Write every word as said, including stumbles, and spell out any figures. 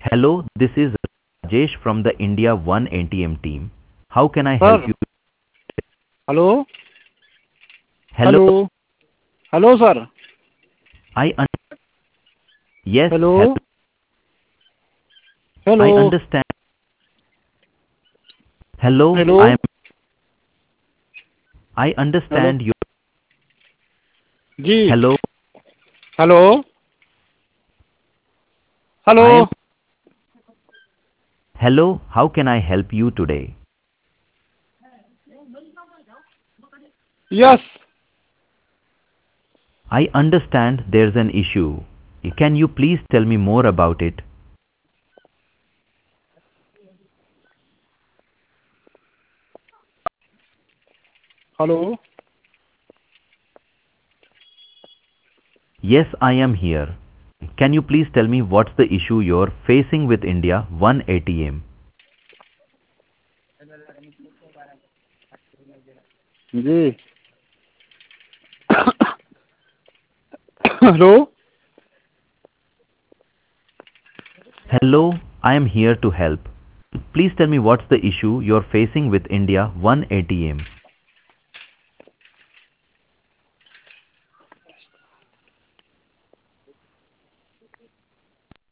Hello, this is Rajesh from the India One A T M team. How can I help Sir, you? hello, Hello, hello, hello, sir, I un- yes, hello, hello, I hello, understand. Hello, I am hello, I hello, understand your ji, hello. hello, I am hello, hello. How can I help you today? yes, I understand there's an issue. Can you please tell me more about it? hello, Yes, I am here. Can you please tell me what's the issue you're facing with India One A T M? Ji, hello, Hello, I am here to help. Please tell me what's the issue you're facing with India One A T M.